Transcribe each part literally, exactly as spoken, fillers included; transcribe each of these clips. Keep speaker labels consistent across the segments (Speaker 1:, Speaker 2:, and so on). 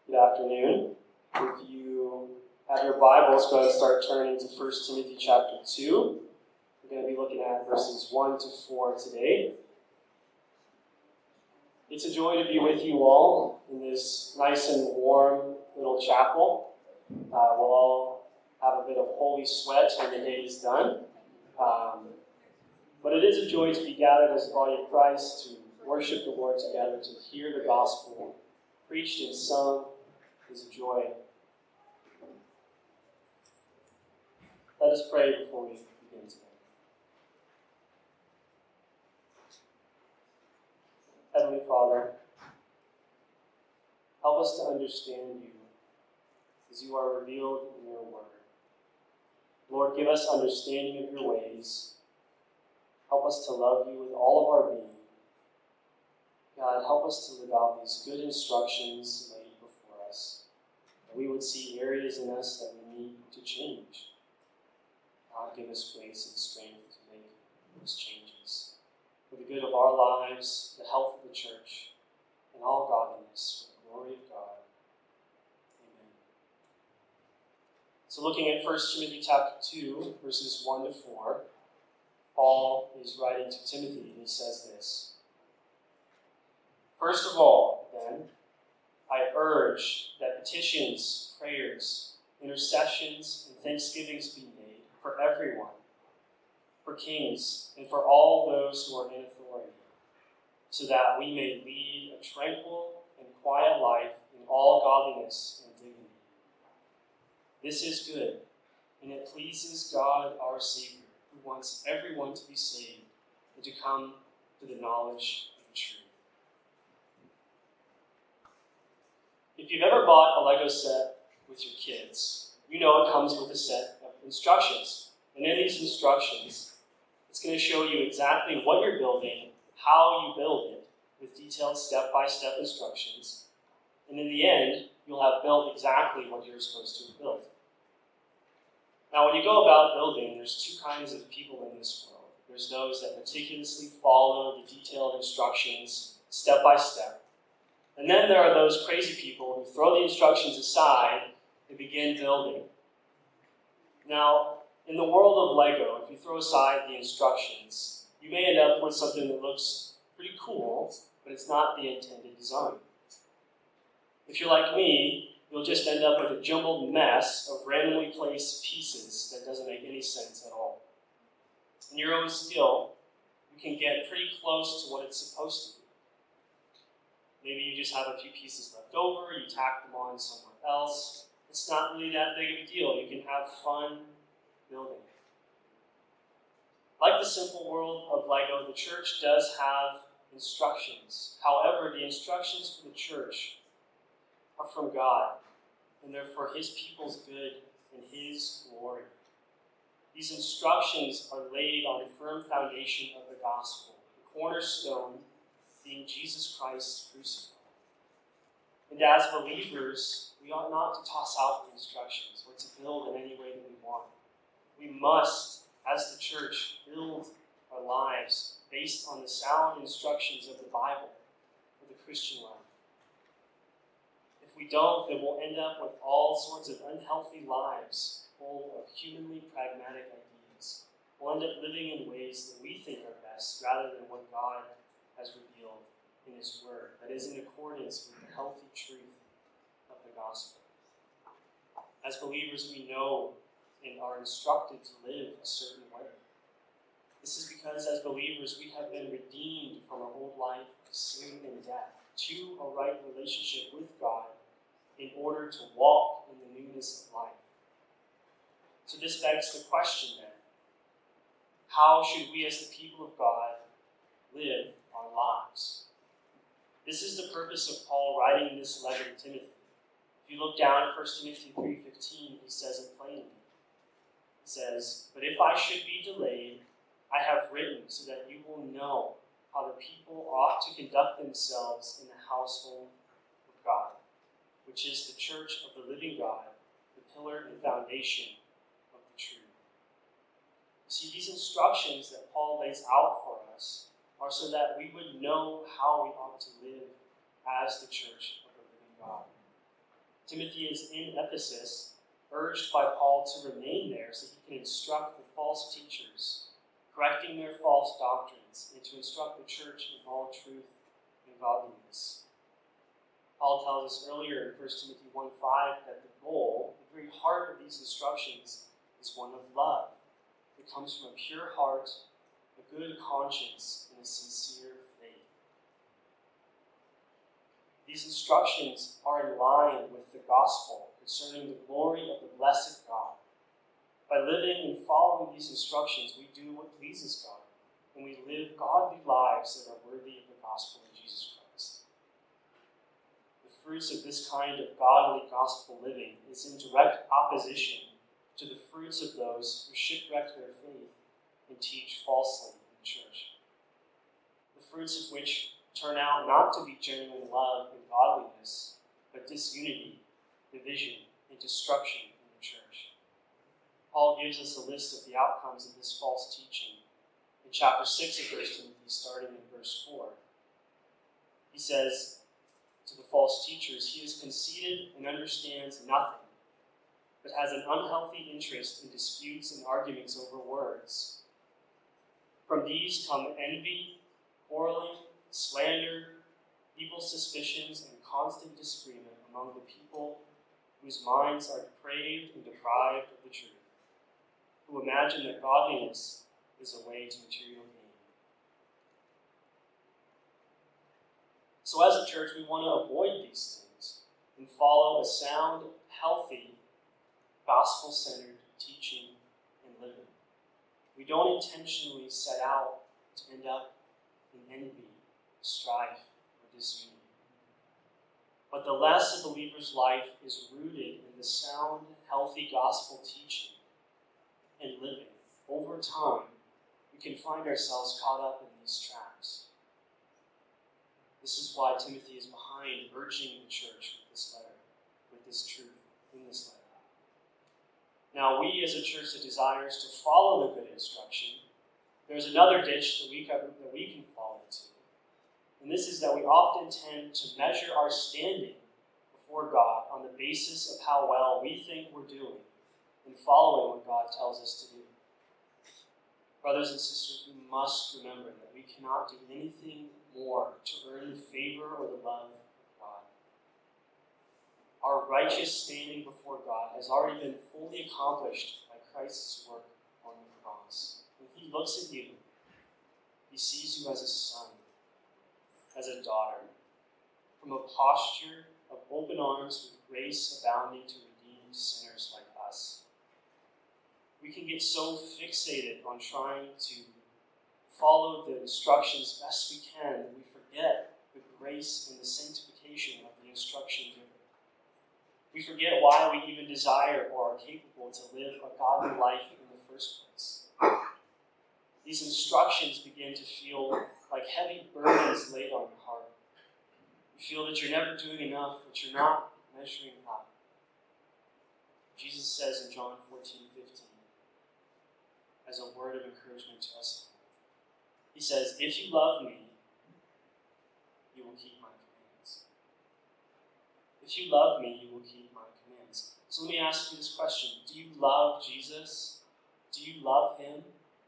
Speaker 1: Good afternoon. If you have your Bibles, go ahead and start turning to First Timothy chapter two. We're going to be looking at verses one to four today. It's a joy to be with you all in this nice and warm little chapel. Uh, we'll all have a bit of holy sweat when the day is done. Um, but it is a joy to be gathered as the body of Christ, to worship the Lord together, to hear the gospel preached and sung. Is a joy. Let us pray before we begin today. Heavenly Father, help us to understand you as you are revealed in your word. Lord, give us understanding of your ways. Help us to love you with all of our being. God, help us to live out these good instructions laid before us. That we would see areas in us that we need to change. God, give us grace and strength to make those changes for the good of our lives, the health of the church, and all godliness for the glory of God. Amen. So looking at First Timothy chapter two, verses one to four, Paul is writing to Timothy, and he says this: First of all, then, I urge that petitions, prayers, intercessions, and thanksgivings be made for everyone, for kings, and for all those who are in authority, so that we may lead a tranquil and quiet life in all godliness and dignity. This is good, and it pleases God our Savior, who wants everyone to be saved and to come to the knowledge of the truth. If you've ever bought a Lego set with your kids, you know it comes with a set of instructions. And in these instructions, it's going to show you exactly what you're building, how you build it, with detailed step-by-step instructions. And in the end, you'll have built exactly what you're supposed to have built. Now, when you go about building, there's two kinds of people in this world. There's those that meticulously follow the detailed instructions step by step. And then there are those crazy people who throw the instructions aside and begin building. Now, in the world of Lego, if you throw aside the instructions, you may end up with something that looks pretty cool, but it's not the intended design. If you're like me, you'll just end up with a jumbled mess of randomly placed pieces that doesn't make any sense at all. In your own skill, you can get pretty close to what it's supposed to be. Maybe you just have a few pieces left over, you tack them on somewhere else. It's not really that big of a deal. You can have fun building. Like the simple world of Lego, the church does have instructions. However, the instructions for the church are from God, and they're for his people's good and his glory. These instructions are laid on a firm foundation of the gospel, the cornerstone being Jesus Christ crucified. And as believers, we ought not to toss out the instructions or to build in any way that we want. We must, as the church, build our lives based on the sound instructions of the Bible for the Christian life. If we don't, then we'll end up with all sorts of unhealthy lives full of humanly pragmatic ideas. We'll end up living in ways that we think are best rather than what God has revealed in his word, that is in accordance with the healthy truth of the gospel. As believers, we know and are instructed to live a certain way. This is because as believers, we have been redeemed from our old life of sin and death to a right relationship with God in order to walk in the newness of life. So this begs the question then, how should we as the people of God live our lives? This is the purpose of Paul writing this letter to Timothy. If you look down at First Timothy three fifteen, he says it plainly. He says, "But if I should be delayed, I have written so that you will know how the people ought to conduct themselves in the household of God, which is the church of the living God, the pillar and foundation of the truth." See, these instructions that Paul lays out for us are so that we would know how we ought to live as the church of the living God. Timothy is in Ephesus, urged by Paul to remain there so he can instruct the false teachers, correcting their false doctrines, and to instruct the church in all truth and godliness. Paul tells us earlier in First Timothy one five that the goal, the very heart of these instructions, is one of love. It comes from a pure heart, a good conscience, and a sincere faith. These instructions are in line with the gospel concerning the glory of the blessed God. By living and following these instructions, we do what pleases God, and we live godly lives that are worthy of the gospel of Jesus Christ. The fruits of this kind of godly gospel living is in direct opposition to the fruits of those who shipwreck their faith and teach falsely in the church. The fruits of which turn out not to be genuine love and godliness, but disunity, division, and destruction in the church. Paul gives us a list of the outcomes of this false teaching in chapter six of First Timothy, starting in verse four. He says to the false teachers, "He is conceited and understands nothing, but has an unhealthy interest in disputes and arguments over words. From these come envy, quarreling, slander, evil suspicions, and constant disagreement among the people whose minds are depraved and deprived of the truth, who imagine that godliness is a way to material gain." So as a church, we want to avoid these things and follow a sound, healthy, gospel-centered teaching and living. We don't intentionally set out to end up in envy, strife, or disunity. But the less a believer's life is rooted in the sound, healthy gospel teaching and living, over time, we can find ourselves caught up in these traps. This is why Timothy is behind urging the church with this letter, with this truth in this letter. Now, we as a church that desires to follow the good instruction, there's another ditch that we can, that we can fall into. And this is that we often tend to measure our standing before God on the basis of how well we think we're doing in following what God tells us to do. Brothers and sisters, we must remember that we cannot do anything more to earn the favor or the love of God. Our righteous standing before God has already been fully accomplished by Christ's work on the cross. When he looks at you, he sees you as a son, as a daughter, from a posture of open arms with grace abounding to redeem sinners like us. We can get so fixated on trying to follow the instructions best we can that we forget the grace and the sanctification of the instruction giver. We forget why we even desire or are capable to live a godly life in the first place. These instructions begin to feel like heavy burdens laid on your heart. You feel that you're never doing enough, that you're not measuring up. Jesus says in John fourteen fifteen, as a word of encouragement to us, he says, "If you love me, you will keep my commands." If you love me, you will keep my commands. So let me ask you this question. Do you love Jesus? Do you love him?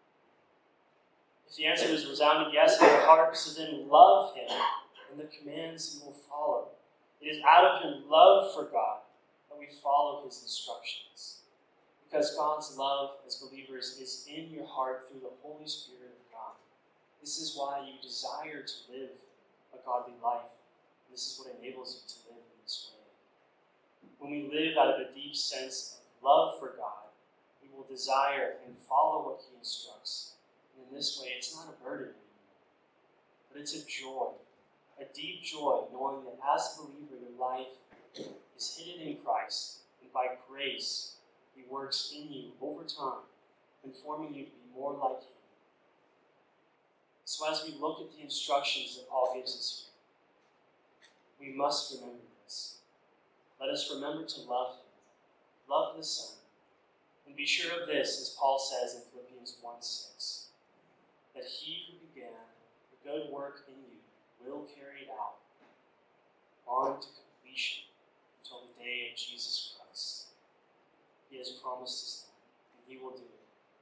Speaker 1: If the answer is a resounding yes in your heart, so then love him and the commands you will follow. It is out of your love for God that we follow his instructions. Because God's love as believers is in your heart through the Holy Spirit of God. This is why you desire to live a godly life. This is what enables you to live in this way. When we live out of a deep sense of love for God, we will desire and follow what he instructs. And in this way, it's not a burden anymore, but it's a joy, a deep joy, knowing that as a believer, your life is hidden in Christ, and by grace, he works in you over time, informing you to be more like him. So as we look at the instructions that Paul gives us here, we must remember this. Let us remember to love him, love the Son, and be sure of this, as Paul says in Philippians one six, that he who began the good work in you will carry it out on to completion until the day obey Jesus Christ. He has promised us that, and he will do it.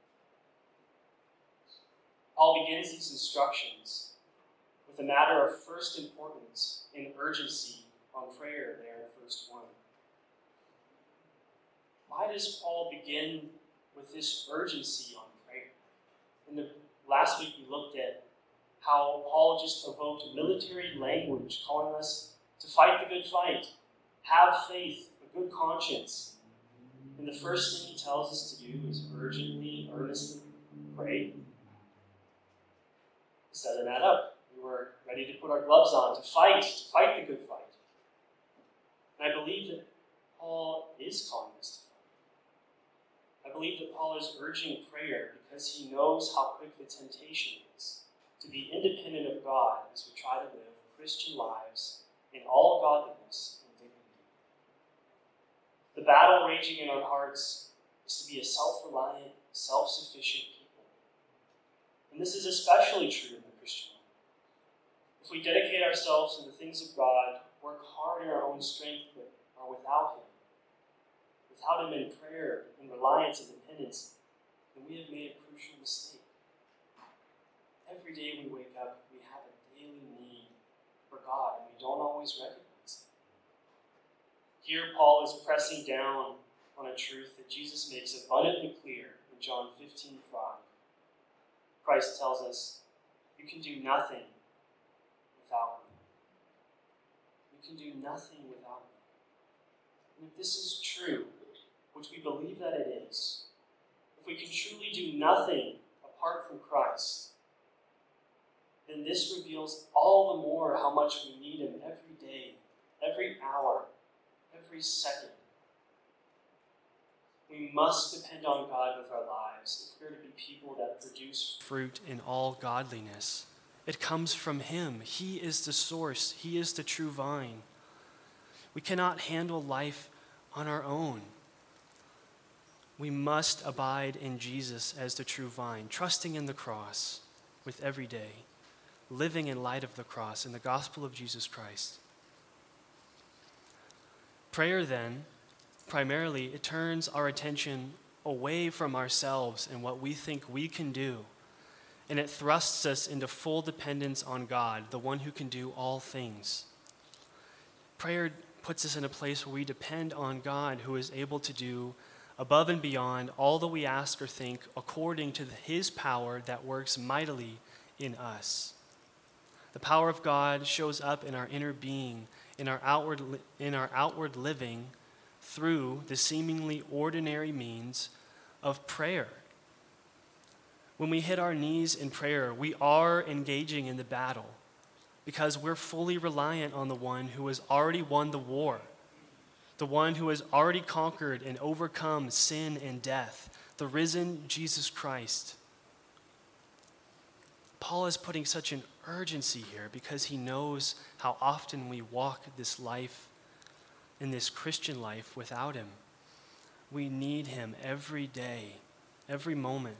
Speaker 1: Paul begins these instructions with a matter of first importance and urgency on prayer there in verse one. Why does Paul begin with this urgency on prayer? In the last week we looked at how Paul just evoked military language, calling us to fight the good fight, have faith, a good conscience. And the first thing he tells us to do is urgently, earnestly pray. This doesn't add up. We were ready to put our gloves on, to fight, to fight the good fight. And I believe that Paul is calling us to fight. I believe that Paul is urging prayer because he knows how quick the temptation is to be independent of God as we try to live Christian lives in all godliness and dignity. The battle raging in our hearts is to be a self-reliant, self-sufficient people. And this is especially true in the Christian life. If we dedicate ourselves to the things of God, work hard in our own strength, but are without Him, without Him in prayer, in reliance and dependence, then we have made a crucial mistake. Every day we wake up, we have a daily need for God, and we don't always recognize it. Here, Paul is pressing down on a truth that Jesus makes abundantly clear in John fifteen five. Christ tells us, you can do nothing without me. You can do nothing without me. And if this is true, which we believe that it is, if we can truly do nothing apart from Christ, then this reveals all the more how much we need Him every day, every hour, every second. We must depend on God with our lives if we're to be people that produce fruit in all godliness. It comes from Him. He is the source. He is the true vine. We cannot handle life on our own. We must abide in Jesus as the true vine, trusting in the cross with every day, living in light of the cross and the gospel of Jesus Christ. Prayer, then, primarily, it turns our attention away from ourselves and what we think we can do, and it thrusts us into full dependence on God, the one who can do all things. Prayer puts us in a place where we depend on God, who is able to do above and beyond all that we ask or think, according to His power that works mightily in us. The power of God shows up in our inner being, in our outward, in our outward living, through the seemingly ordinary means of prayer. When we hit our knees in prayer, we are engaging in the battle because we're fully reliant on the one who has already won the war, the one who has already conquered and overcome sin and death, the risen Jesus Christ. Paul is putting such an urgency here because he knows how often we walk this life, in this Christian life, without Him. We need Him every day, every moment.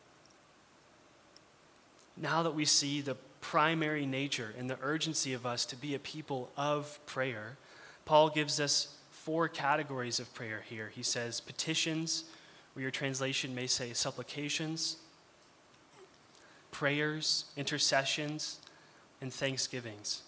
Speaker 1: Now that we see the primary nature and the urgency of us to be a people of prayer, Paul gives us four categories of prayer here. He says petitions, or your translation may say supplications, prayers, intercessions, and thanksgivings.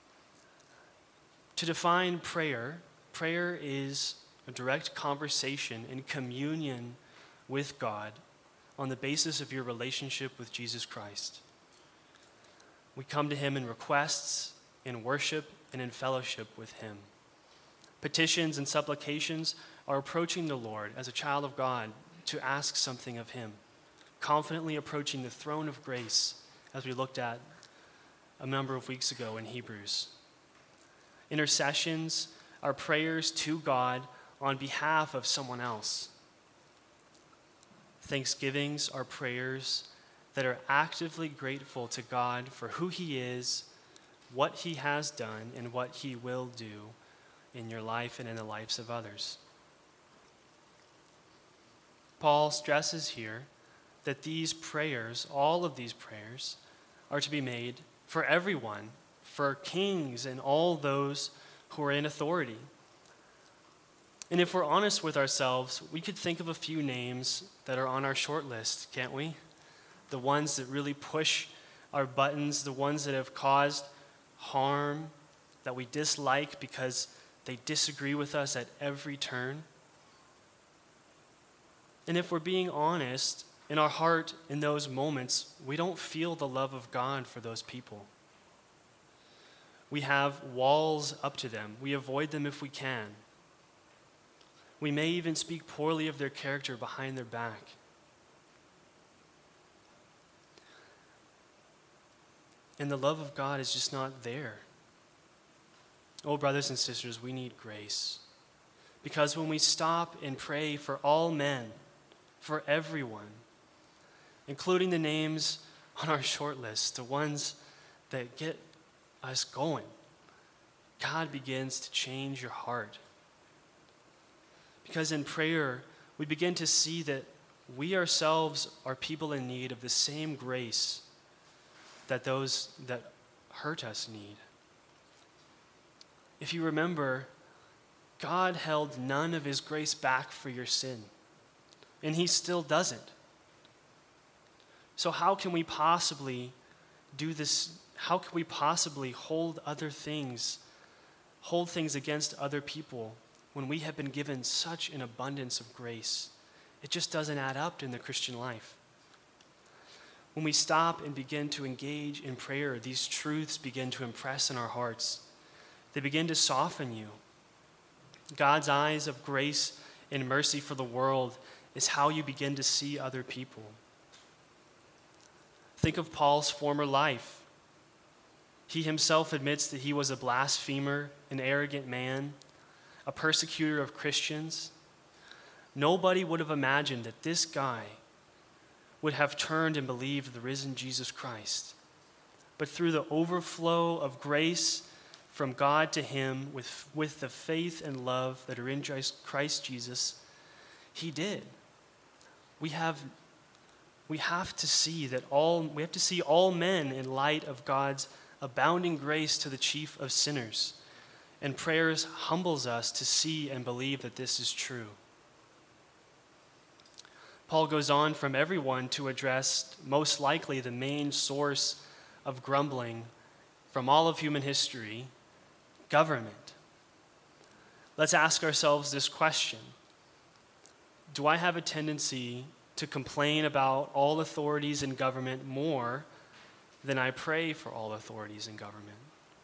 Speaker 1: To define prayer, prayer is a direct conversation and communion with God on the basis of your relationship with Jesus Christ. We come to Him in requests, in worship, and in fellowship with Him. Petitions and supplications are approaching the Lord as a child of God to ask something of Him, confidently approaching the throne of grace, as we looked at a number of weeks ago in Hebrews. Intercessions are prayers to God on behalf of someone else. Thanksgivings are prayers that are actively grateful to God for who He is, what He has done, and what He will do in your life and in the lives of others. Paul stresses here that these prayers, all of these prayers, are to be made for everyone, for kings and all those who are in authority. And if we're honest with ourselves, we could think of a few names that are on our short list, can't we? The ones that really push our buttons, the ones that have caused harm, that we dislike because they disagree with us at every turn. And if we're being honest, in our heart, in those moments, we don't feel the love of God for those people. We have walls up to them. We avoid them if we can. We may even speak poorly of their character behind their back. And the love of God is just not there. Oh, brothers and sisters, we need grace. Because when we stop and pray for all men, for everyone, including the names on our short list, the ones that get us going, God begins to change your heart. Because in prayer, we begin to see that we ourselves are people in need of the same grace that those that hurt us need. If you remember, God held none of his grace back for your sin, and he still doesn't. So how can we possibly do this? How can we possibly hold other things, hold things against other people when we have been given such an abundance of grace? It just doesn't add up in the Christian life. When we stop and begin to engage in prayer, these truths begin to impress in our hearts. They begin to soften you. God's eyes of grace and mercy for the world is how you begin to see other people. Think of Paul's former life. He himself admits that he was a blasphemer, an arrogant man, a persecutor of Christians. Nobody would have imagined that this guy would have turned and believed the risen Jesus Christ. But through the overflow of grace from God to him, with, with the faith and love that are in Christ Jesus, he did. We have, we have to see that all we have to see all men in light of God's abounding grace to the chief of sinners. And prayers humbles us to see and believe that this is true. Paul goes on from everyone to address most likely the main source of grumbling from all of human history, government. Let's ask ourselves this question. Do I have a tendency to complain about all authorities in government more than I pray for all authorities in government?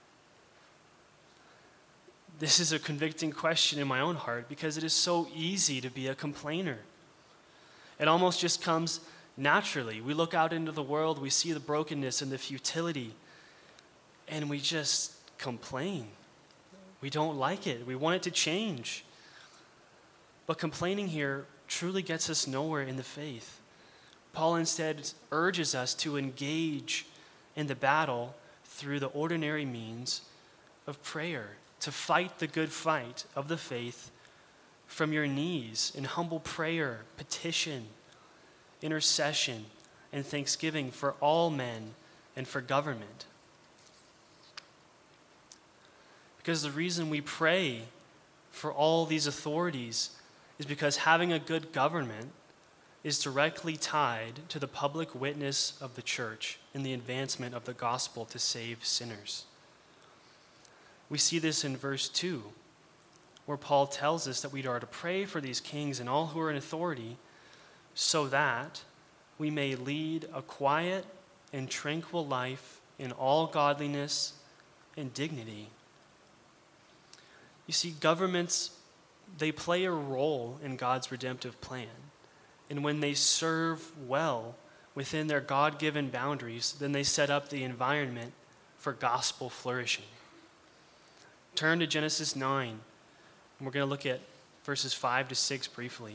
Speaker 1: This is a convicting question in my own heart because it is so easy to be a complainer. It almost just comes naturally. We look out into the world, we see the brokenness and the futility, and we just complain. We don't like it. We want it to change. But complaining here truly gets us nowhere in the faith. Paul instead urges us to engage in the battle through the ordinary means of prayer, to fight the good fight of the faith from your knees in humble prayer, petition, intercession, and thanksgiving for all men and for government. Because the reason we pray for all these authorities is because having a good government is directly tied to the public witness of the church in the advancement of the gospel to save sinners. We see this in verse two, where Paul tells us that we are to pray for these kings and all who are in authority so that we may lead a quiet and tranquil life in all godliness and dignity. You see, governments, they play a role in God's redemptive plan. And when they serve well within their God-given boundaries, then they set up the environment for gospel flourishing. Turn to Genesis nine. And we're going to look at verses five to six briefly.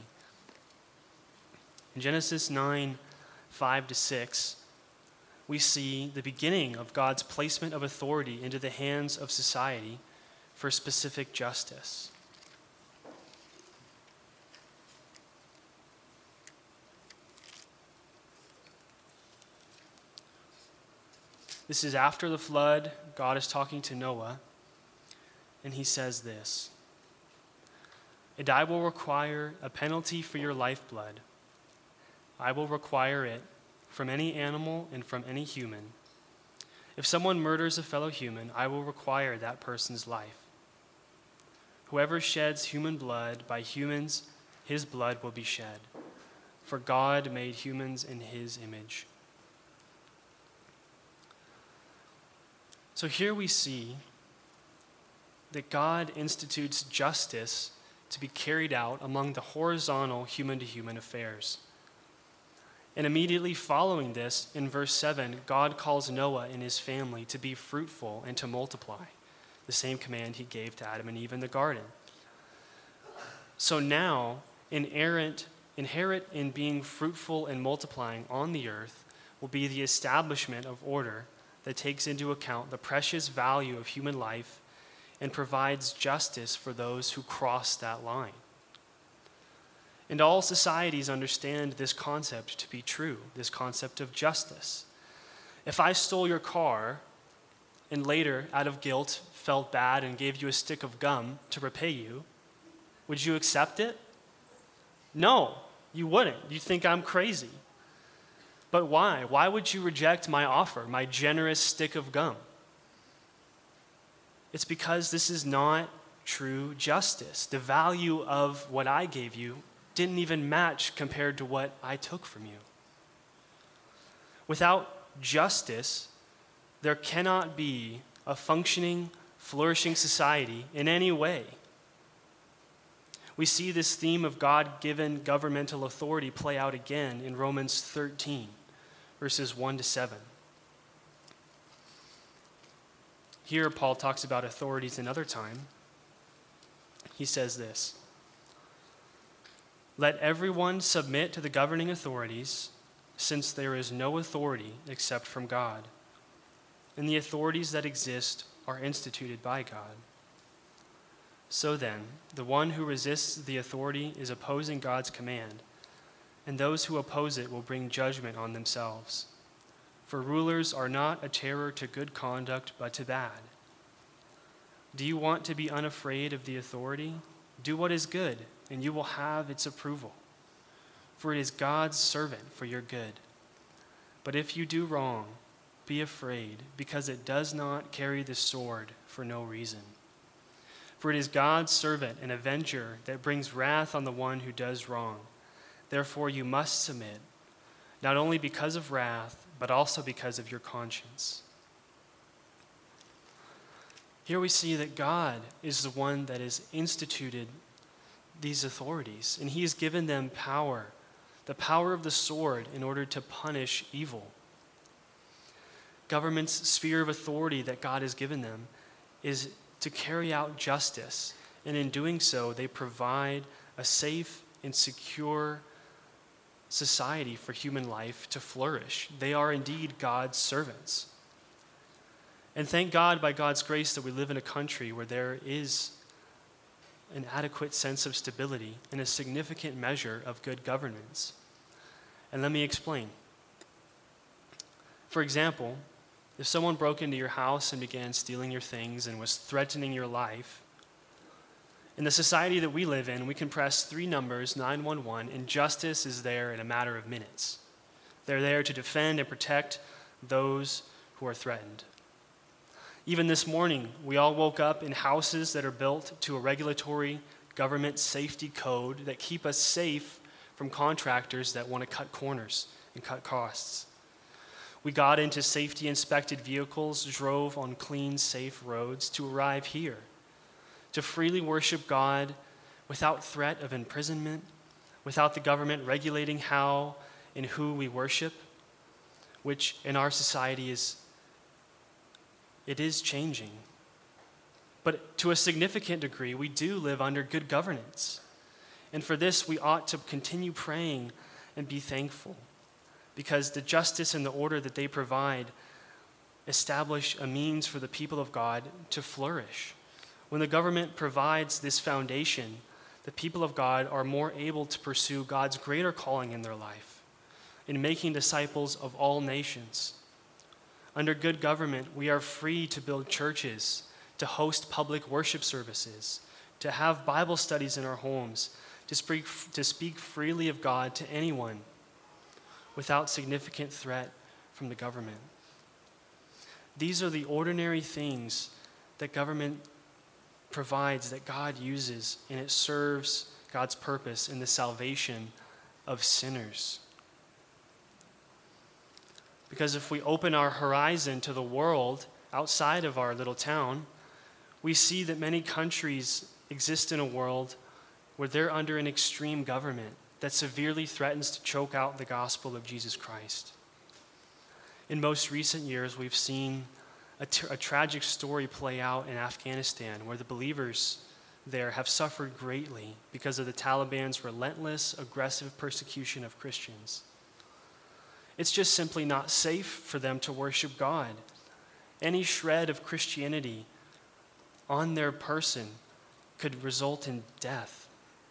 Speaker 1: In Genesis nine, five to six, we see the beginning of God's placement of authority into the hands of society for specific justice. This is after the flood. God is talking to Noah, and he says this:
Speaker 2: and I will require a penalty for your lifeblood. I will require it from any animal and from any human. If someone murders a fellow human, I will require that person's life. Whoever sheds human blood, by humans his blood will be shed, for God made humans in his image. So here we see that God institutes justice to be carried out among the horizontal human-to-human affairs. And immediately following this, in verse seven, God calls Noah and his family to be fruitful and to multiply, the same command he gave to Adam and Eve in the garden. So now, inerrant, inherent in being fruitful and multiplying on the earth will be the establishment of order that takes into account the precious value of human life and provides justice for those who cross that line. And all societies understand this concept to be true, this concept of justice. If I stole your car and later, out of guilt, felt bad and gave you a stick of gum to repay you, would you accept it? No, you wouldn't. You'd think I'm crazy. But why? Why would you reject my offer, my generous stick of gum? It's because this is not true justice. The value of what I gave you didn't even match compared to what I took from you. Without justice, there cannot be a functioning, flourishing society in any way. We see this theme of God-given governmental authority play out again in Romans thirteen, verses one to seven. Here, Paul talks about authorities another time. He says this: "Let everyone submit to the governing authorities, since there is no authority except from God, and the authorities that exist are instituted by God. So then, the one who resists the authority is opposing God's command, and those who oppose it will bring judgment on themselves. For rulers are not a terror to good conduct, but to bad. Do you want to be unafraid of the authority? Do what is good, and you will have its approval. For it is God's servant for your good. But if you do wrong, be afraid, because it does not carry the sword for no reason. For it is God's servant, an avenger, that brings wrath on the one who does wrong. Therefore you must submit, not only because of wrath, but also because of your conscience." Here we see that God is the one that has instituted these authorities, and he has given them power, the power of the sword, in order to punish evil. Government's sphere of authority that God has given them is to carry out justice, and in doing so, they provide a safe and secure society for human life to flourish. They are indeed God's servants. And thank God, by God's grace, that we live in a country where there is an adequate sense of stability and a significant measure of good governance. And let me explain. For example, if someone broke into your house and began stealing your things and was threatening your life, in the society that we live in, we can press three numbers, nine one one, and justice is there in a matter of minutes. They're there to defend and protect those who are threatened. Even this morning, we all woke up in houses that are built to a regulatory government safety code that keep us safe from contractors that want to cut corners and cut costs. We got into safety-inspected vehicles, drove on clean, safe roads to arrive here, to freely worship God without threat of imprisonment, without the government regulating how and who we worship, which in our society is, it is changing. But to a significant degree, we do live under good governance. And for this, we ought to continue praying and be thankful, because the justice and the order that they provide establish a means for the people of God to flourish. When the government provides this foundation, the people of God are more able to pursue God's greater calling in their life, in making disciples of all nations. Under good government, we are free to build churches, to host public worship services, to have Bible studies in our homes, to speak, to speak freely of God to anyone without significant threat from the government. These are the ordinary things that government provides, that God uses, and it serves God's purpose in the salvation of sinners. Because if we open our horizon to the world outside of our little town, we see that many countries exist in a world where they're under an extreme government that severely threatens to choke out the gospel of Jesus Christ. In most recent years, we've seen a, t- a tragic story play out in Afghanistan, where the believers there have suffered greatly because of the Taliban's relentless, aggressive persecution of Christians. It's just simply not safe for them to worship God. Any shred of Christianity on their person could result in death.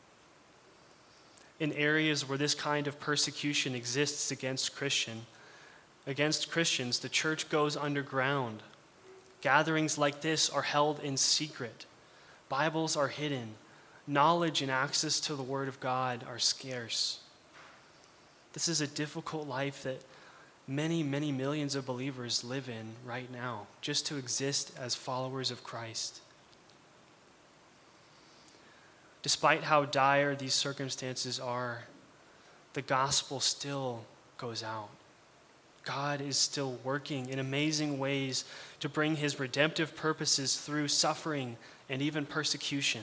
Speaker 2: In areas where this kind of persecution exists against Christian, against Christians, the church goes underground. Gatherings like this are held in secret. Bibles are hidden. Knowledge and access to the Word of God are scarce. This is a difficult life that many, many millions of believers live in right now, just to exist as followers of Christ. Despite how dire these circumstances are, the gospel still goes out. God is still working in amazing ways to bring his redemptive purposes through suffering and even persecution.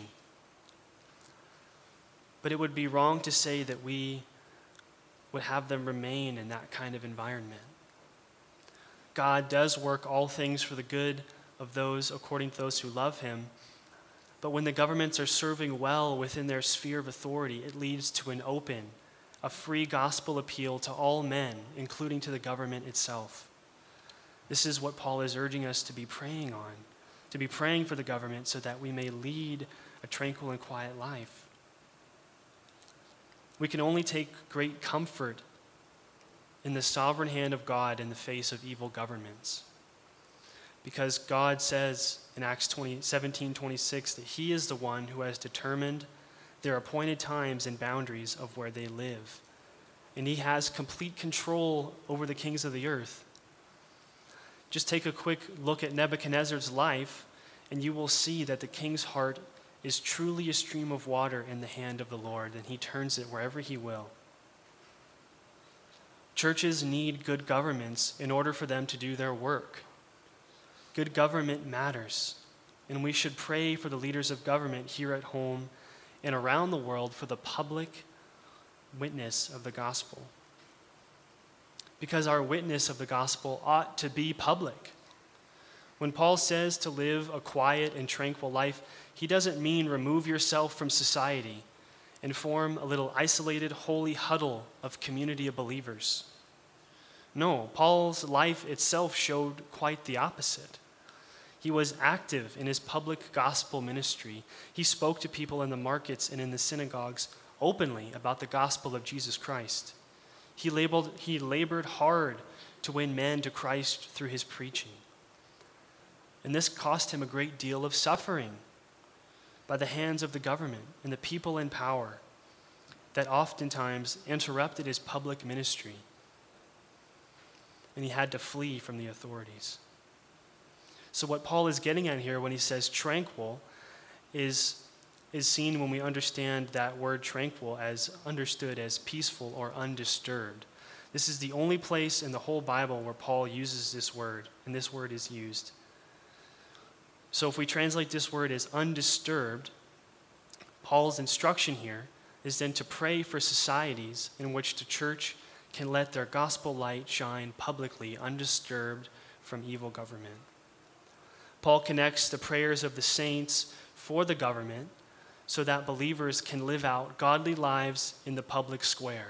Speaker 2: But it would be wrong to say that we would have them remain in that kind of environment. God does work all things for the good of those according to those who love him. But when the governments are serving well within their sphere of authority, it leads to an open, a free gospel appeal to all men, including to the government itself. This is what Paul is urging us to be praying on, to be praying for the government so that we may lead a tranquil and quiet life. We can only take great comfort in the sovereign hand of God in the face of evil governments. Because God says in Acts seventeen twenty-six that he is the one who has determined their appointed times and boundaries of where they live. And he has complete control over the kings of the earth. Just take a quick look at Nebuchadnezzar's life, and you will see that the king's heart is truly a stream of water in the hand of the Lord, and he turns it wherever he will. Churches need good governments in order for them to do their work. Good government matters, and we should pray for the leaders of government here at home and around the world for the public witness of the gospel. Because our witness of the gospel ought to be public. When Paul says to live a quiet and tranquil life, he doesn't mean remove yourself from society and form a little isolated, holy huddle of community of believers. No, Paul's life itself showed quite the opposite. He was active in his public gospel ministry. He spoke to people in the markets and in the synagogues openly about the gospel of Jesus Christ. He labeled, he labored hard to win men to Christ through his preaching. And this cost him a great deal of suffering by the hands of the government and the people in power that oftentimes interrupted his public ministry. And he had to flee from the authorities. So what Paul is getting at here when he says tranquil is, is seen when we understand that word tranquil as understood as peaceful or undisturbed. This is the only place in the whole Bible where Paul uses this word, and this word is used. So if we translate this word as undisturbed, Paul's instruction here is then to pray for societies in which the church can let their gospel light shine publicly, undisturbed from evil government. Paul connects the prayers of the saints for the government so that believers can live out godly lives in the public square.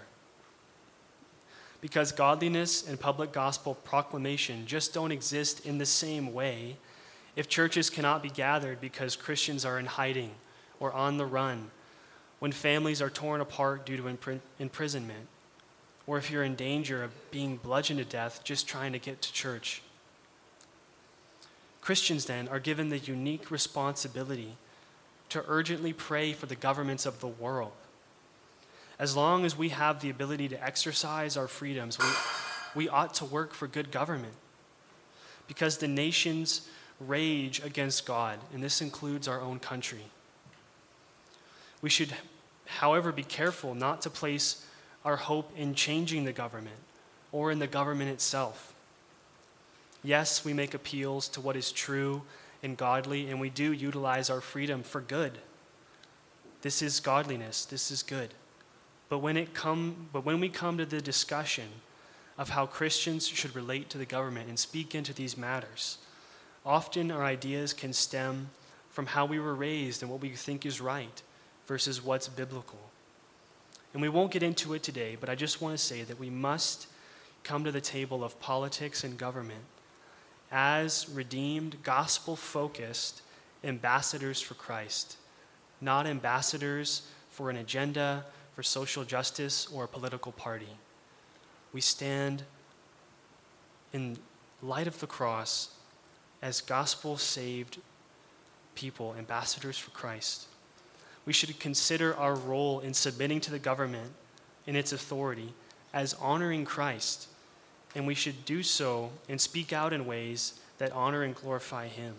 Speaker 2: Because godliness and public gospel proclamation just don't exist in the same way if churches cannot be gathered because Christians are in hiding or on the run, when families are torn apart due to impr- imprisonment, or if you're in danger of being bludgeoned to death just trying to get to church. Christians then are given the unique responsibility to urgently pray for the governments of the world. As long as we have the ability to exercise our freedoms, we, we ought to work for good government, because the nations rage against God, and this includes our own country. We should, however, be careful not to place our hope in changing the government or in the government itself. Yes, we make appeals to what is true and godly, and we do utilize our freedom for good. This is godliness. This is good. But when it come, but when we come to the discussion of how Christians should relate to the government and speak into these matters, often our ideas can stem from how we were raised and what we think is right versus what's biblical. And we won't get into it today, but I just want to say that we must come to the table of politics and government as redeemed, gospel-focused ambassadors for Christ, not ambassadors for an agenda, for social justice, or a political party. We stand in light of the cross as gospel-saved people, ambassadors for Christ. We should consider our role in submitting to the government and its authority as honoring Christ, and we should do so and speak out in ways that honor and glorify Him.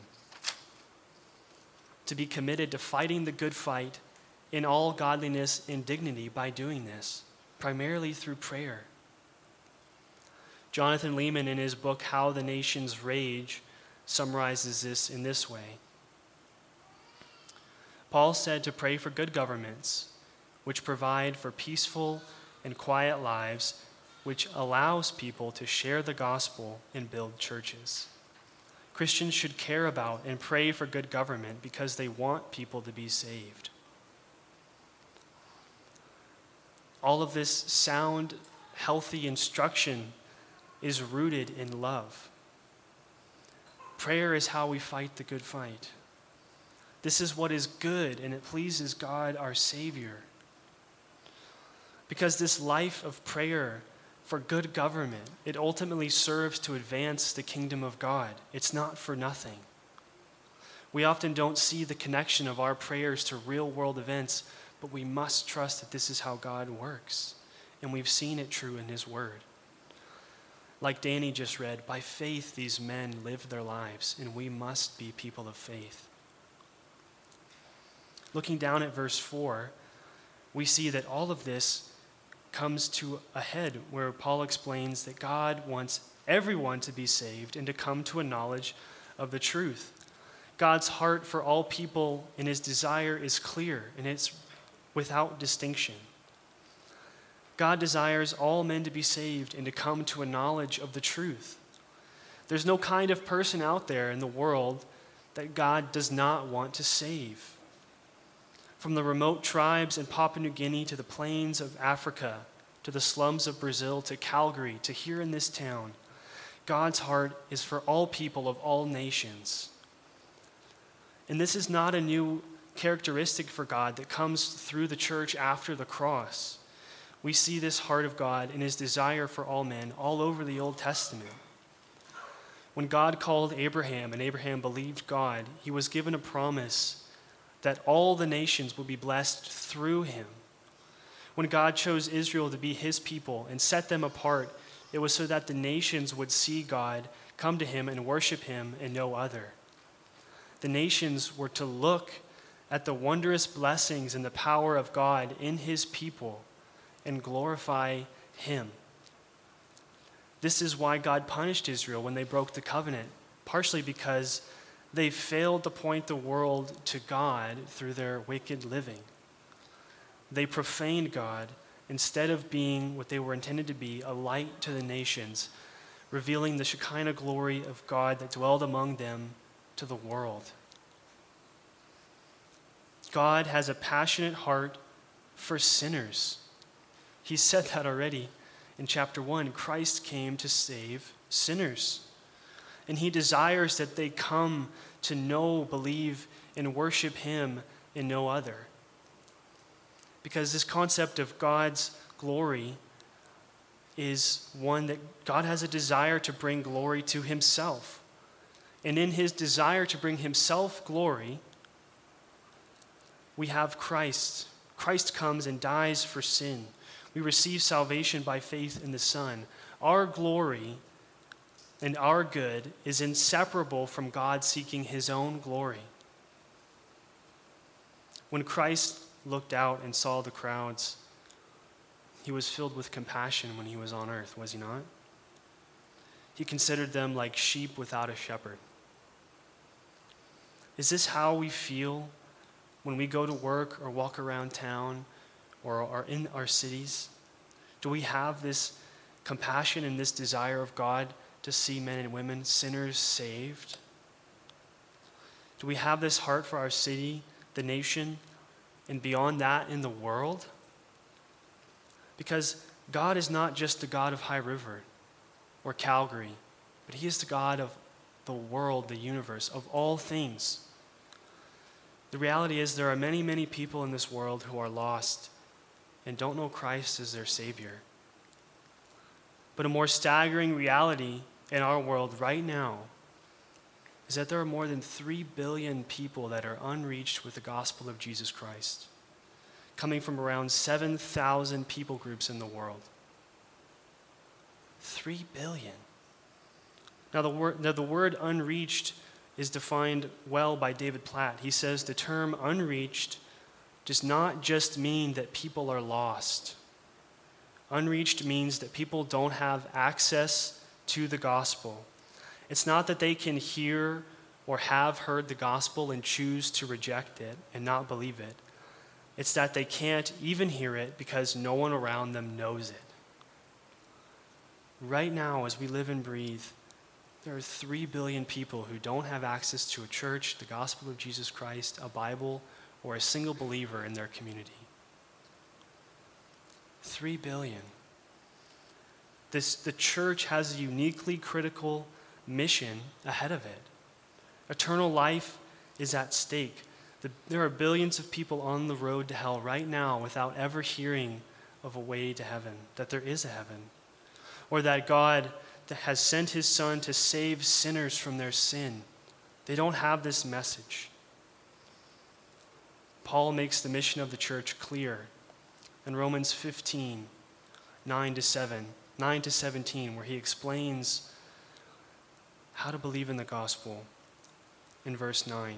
Speaker 2: To be committed to fighting the good fight in all godliness and dignity by doing this, primarily through prayer. Jonathan Leeman, in his book, How the Nations Rage, summarizes this in this way. Paul said to pray for good governments, which provide for peaceful and quiet lives, which allows people to share the gospel and build churches. Christians should care about and pray for good government because they want people to be saved. All of this sound, healthy instruction is rooted in love. Prayer is how we fight the good fight. This is what is good, and it pleases God, our Savior. Because this life of prayer for good government, it ultimately serves to advance the kingdom of God. It's not for nothing. We often don't see the connection of our prayers to real-world events, but we must trust that this is how God works, and we've seen it true in His Word. Like Danny just read, by faith these men lived their lives, and we must be people of faith. Looking down at verse four, we see that all of this comes to a head where Paul explains that God wants everyone to be saved and to come to a knowledge of the truth. God's heart for all people and His desire is clear, and it's without distinction. God desires all men to be saved and to come to a knowledge of the truth. There's no kind of person out there in the world that God does not want to save. From the remote tribes in Papua New Guinea to the plains of Africa, to the slums of Brazil, to Calgary, to here in this town, God's heart is for all people of all nations. And this is not a new characteristic for God that comes through the church after the cross. We see this heart of God and His desire for all men all over the Old Testament. When God called Abraham and Abraham believed God, he was given a promise that all the nations would be blessed through him. When God chose Israel to be His people and set them apart, it was so that the nations would see God, come to Him, and worship Him and no other. The nations were to look at the wondrous blessings and the power of God in His people and glorify Him. This is why God punished Israel when they broke the covenant, partially because they failed to point the world to God through their wicked living. They profaned God instead of being what they were intended to be, a light to the nations, revealing the Shekinah glory of God that dwelled among them to the world. God has a passionate heart for sinners. He said that already in chapter one. Christ came to save sinners. And He desires that they come to know, believe, and worship Him and no other. Because this concept of God's glory is one that God has a desire to bring glory to Himself. And in His desire to bring Himself glory, we have Christ. Christ comes and dies for sin. We receive salvation by faith in the Son. Our glory and our good is inseparable from God seeking his own glory. When Christ looked out and saw the crowds, he was filled with compassion when he was on earth, was he not? He considered them like sheep without a shepherd. Is this how we feel when we go to work or walk around town or are in our cities? Do we have this compassion and this desire of God to see men and women, sinners, saved? Do we have this heart for our city, the nation, and beyond that in the world? Because God is not just the God of High River or Calgary, but he is the God of the world, the universe, of all things. The reality is there are many, many people in this world who are lost and don't know Christ as their Savior. But a more staggering reality in our world right now is that there are more than three billion people that are unreached with the gospel of Jesus Christ, coming from around seven thousand people groups in the world. three billion. Now the word, now the word unreached is defined well by David Platt. He says the term unreached does not just mean that people are lost. Unreached means that people don't have access to the gospel. It's not that they can hear or have heard the gospel and choose to reject it and not believe it. It's that they can't even hear it because no one around them knows it. Right now, as we live and breathe, there are three billion people who don't have access to a church, the gospel of Jesus Christ, a Bible, or a single believer in their community. Three billion. This, the church has a uniquely critical mission ahead of it. Eternal life is at stake. The, there are billions of people on the road to hell right now without ever hearing of a way to heaven, that there is a heaven, or that God that has sent his Son to save sinners from their sin. They don't have this message. Paul makes the mission of the church clear in Romans fifteen, nine to seven, nine to seventeen, where he explains how to believe in the gospel in verse nine.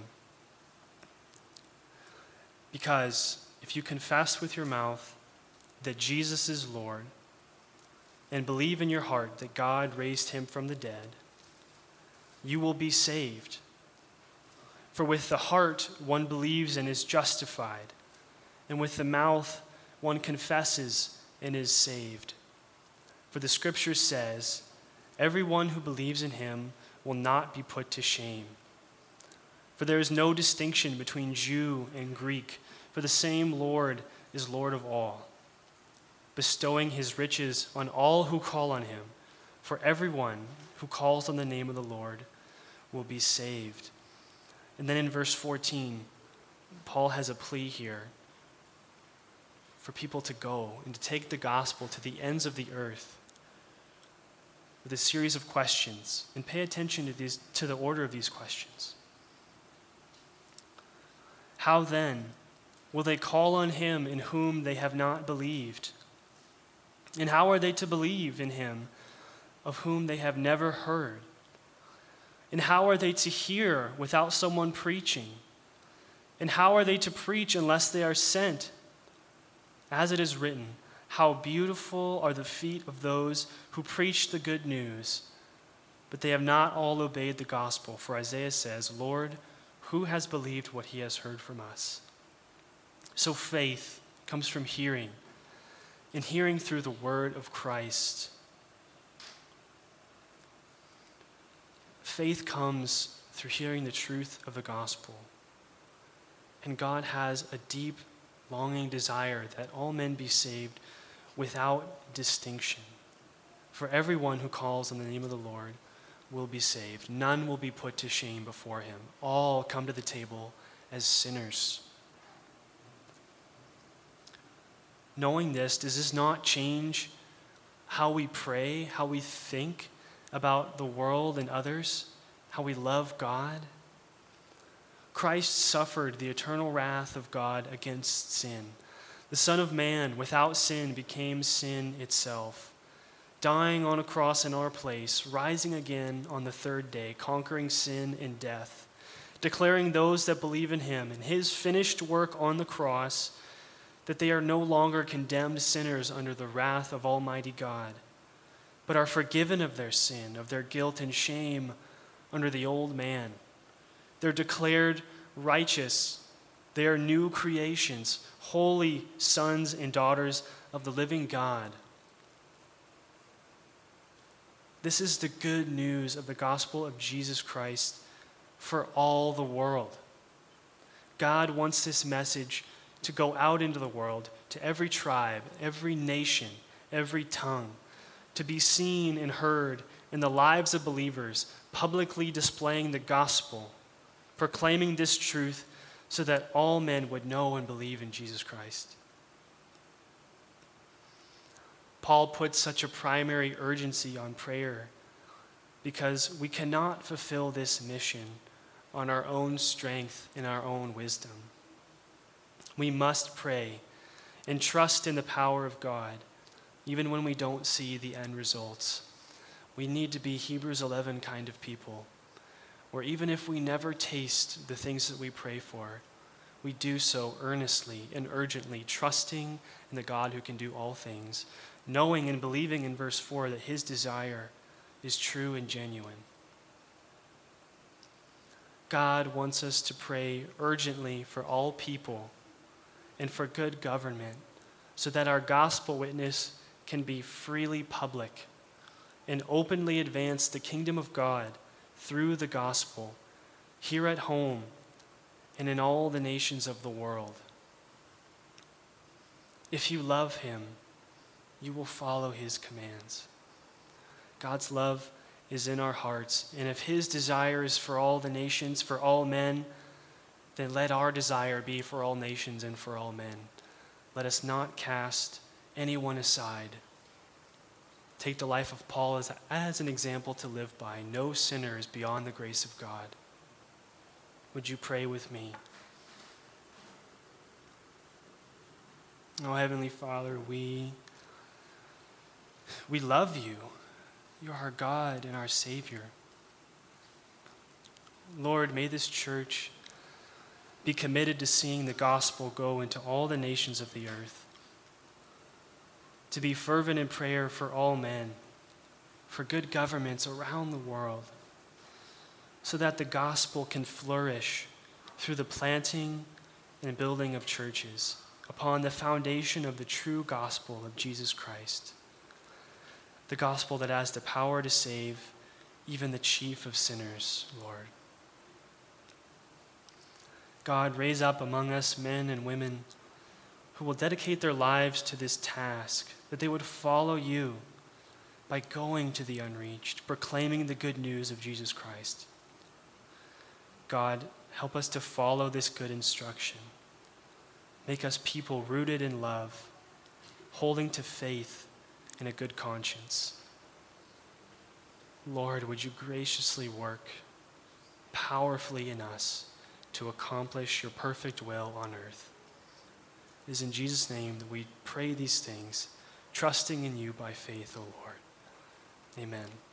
Speaker 2: Because if you confess with your mouth that Jesus is Lord and believe in your heart that God raised him from the dead, you will be saved. For with the heart one believes and is justified, and with the mouth one confesses and is saved. For the scripture says, everyone who believes in him will not be put to shame. For there is no distinction between Jew and Greek, for the same Lord is Lord of all, bestowing his riches on all who call on him. For everyone who calls on the name of the Lord will be saved. And then in verse fourteen, Paul has a plea here for people to go and to take the gospel to the ends of the earth with a series of questions. And pay attention to these, to the order of these questions. How then will they call on him in whom they have not believed? And how are they to believe in him of whom they have never heard? And how are they to hear without someone preaching? And how are they to preach unless they are sent? As it is written, how beautiful are the feet of those who preach the good news. But they have not all obeyed the gospel. For Isaiah says, Lord, who has believed what he has heard from us? So faith comes from hearing, and hearing through the word of Christ. Faith comes through hearing the truth of the gospel. And God has a deep, longing desire that all men be saved without distinction. For everyone who calls on the name of the Lord will be saved. None will be put to shame before him. All come to the table as sinners. Knowing this, does this not change how we pray, how we think about the world and others, how we love God? Christ suffered the eternal wrath of God against sin. The Son of Man, without sin, became sin itself, dying on a cross in our place, rising again on the third day, conquering sin and death, declaring those that believe in him and his finished work on the cross that they are no longer condemned sinners under the wrath of Almighty God, but are forgiven of their sin, of their guilt and shame under the old man. They're declared righteous. They are new creations, holy sons and daughters of the living God. This is the good news of the gospel of Jesus Christ for all the world. God wants this message to go out into the world, to every tribe, every nation, every tongue, to be seen and heard in the lives of believers, publicly displaying the gospel, proclaiming this truth so that all men would know and believe in Jesus Christ. Paul puts such a primary urgency on prayer because we cannot fulfill this mission on our own strength and our own wisdom. We must pray and trust in the power of God, even when we don't see the end results. We need to be Hebrews eleven kind of people, where even if we never taste the things that we pray for, we do so earnestly and urgently, trusting in the God who can do all things, knowing and believing in verse four that his desire is true and genuine. God wants us to pray urgently for all people and for good government, so that our gospel witness can be freely public and openly advance the kingdom of God through the gospel here at home and in all the nations of the world. If you love him, you will follow his commands. God's love is in our hearts, and if his desire is for all the nations, for all men, then let our desire be for all nations and for all men. Let us not cast anyone aside. Take the life of Paul as, as an example to live by. No sinner is beyond the grace of God. Would you pray with me? Oh, Heavenly Father, we, we love you. You are our God and our Savior. Lord, may this church be committed to seeing the gospel go into all the nations of the earth, to be fervent in prayer for all men, for good governments around the world, so that the gospel can flourish through the planting and building of churches upon the foundation of the true gospel of Jesus Christ, the gospel that has the power to save even the chief of sinners, Lord. God, raise up among us men and women who will dedicate their lives to this task, that they would follow you by going to the unreached, proclaiming the good news of Jesus Christ. God, help us to follow this good instruction. Make us people rooted in love, holding to faith and a good conscience. Lord, would you graciously work powerfully in us to accomplish your perfect will on earth. It is in Jesus' name that we pray these things, trusting in you by faith, O Lord. Amen.